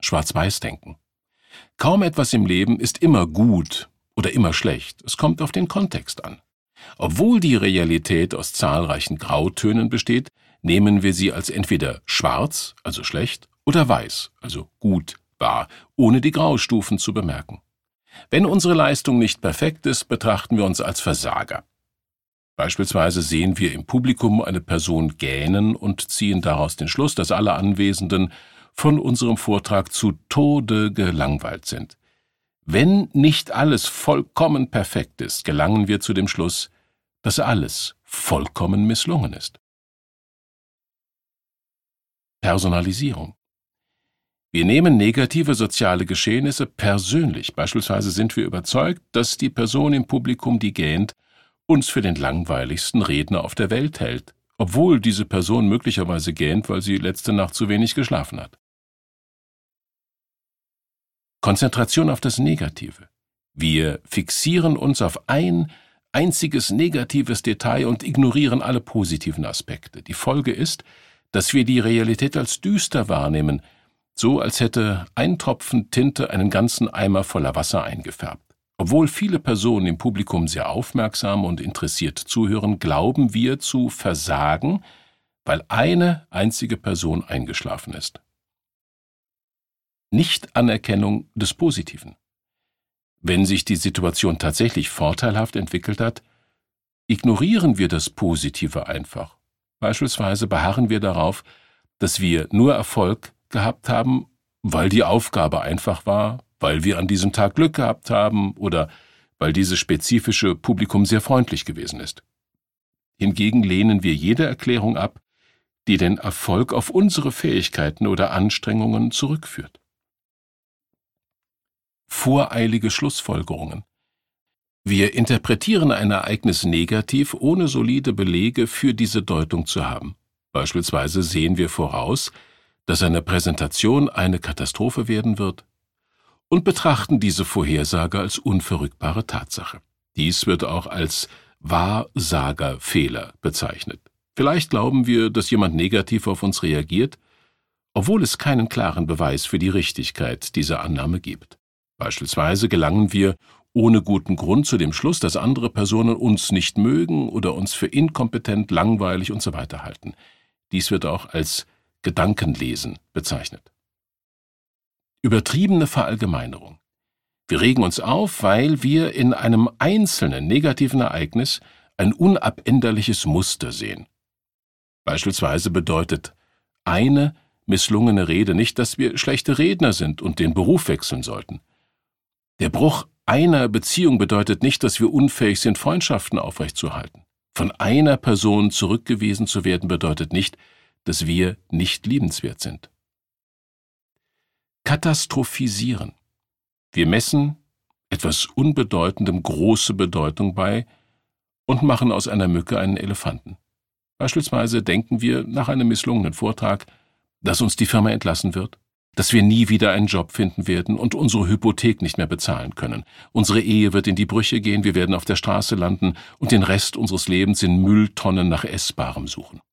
Schwarz-Weiß-Denken. Kaum etwas im Leben ist immer gut oder immer schlecht. Es kommt auf den Kontext an. Obwohl die Realität aus zahlreichen Grautönen besteht, nehmen wir sie als entweder schwarz, also schlecht, oder weiß, also gut, wahr, ohne die Graustufen zu bemerken. Wenn unsere Leistung nicht perfekt ist, betrachten wir uns als Versager. Beispielsweise sehen wir im Publikum eine Person gähnen und ziehen daraus den Schluss, dass alle Anwesenden von unserem Vortrag zu Tode gelangweilt sind. Wenn nicht alles vollkommen perfekt ist, gelangen wir zu dem Schluss, dass alles vollkommen misslungen ist. Personalisierung. Wir nehmen negative soziale Geschehnisse persönlich. Beispielsweise sind wir überzeugt, dass die Person im Publikum, die gähnt, uns für den langweiligsten Redner auf der Welt hält, obwohl diese Person möglicherweise gähnt, weil sie letzte Nacht zu wenig geschlafen hat. Konzentration auf das Negative. Wir fixieren uns auf ein einziges negatives Detail und ignorieren alle positiven Aspekte. Die Folge ist, dass wir die Realität als düster wahrnehmen, so als hätte ein Tropfen Tinte einen ganzen Eimer voller Wasser eingefärbt. Obwohl viele Personen im Publikum sehr aufmerksam und interessiert zuhören, glauben wir zu versagen, weil eine einzige Person eingeschlafen ist. Nichtanerkennung des Positiven. Wenn sich die Situation tatsächlich vorteilhaft entwickelt hat, ignorieren wir das Positive einfach. Beispielsweise beharren wir darauf, dass wir nur Erfolg gehabt haben, weil die Aufgabe einfach war, weil wir an diesem Tag Glück gehabt haben oder weil dieses spezifische Publikum sehr freundlich gewesen ist. Hingegen lehnen wir jede Erklärung ab, die den Erfolg auf unsere Fähigkeiten oder Anstrengungen zurückführt. Voreilige Schlussfolgerungen. Wir interpretieren ein Ereignis negativ, ohne solide Belege für diese Deutung zu haben. Beispielsweise sehen wir voraus, dass eine Präsentation eine Katastrophe werden wird und betrachten diese Vorhersage als unverrückbare Tatsache. Dies wird auch als Wahrsagerfehler bezeichnet. Vielleicht glauben wir, dass jemand negativ auf uns reagiert, obwohl es keinen klaren Beweis für die Richtigkeit dieser Annahme gibt. Beispielsweise gelangen wir ohne guten Grund zu dem Schluss, dass andere Personen uns nicht mögen oder uns für inkompetent, langweilig usw. halten. Dies wird auch als Gedankenlesen bezeichnet. Übertriebene Verallgemeinerung. Wir regen uns auf, weil wir in einem einzelnen negativen Ereignis ein unabänderliches Muster sehen. Beispielsweise bedeutet eine misslungene Rede nicht, dass wir schlechte Redner sind und den Beruf wechseln sollten. Der Bruch einer Beziehung bedeutet nicht, dass wir unfähig sind, Freundschaften aufrechtzuerhalten. Von einer Person zurückgewiesen zu werden bedeutet nicht, dass wir nicht liebenswert sind. Katastrophisieren. Wir messen etwas Unbedeutendem große Bedeutung bei und machen aus einer Mücke einen Elefanten. Beispielsweise denken wir nach einem misslungenen Vortrag, dass uns die Firma entlassen wird, dass wir nie wieder einen Job finden werden und unsere Hypothek nicht mehr bezahlen können. Unsere Ehe wird in die Brüche gehen, wir werden auf der Straße landen und den Rest unseres Lebens in Mülltonnen nach Essbarem suchen.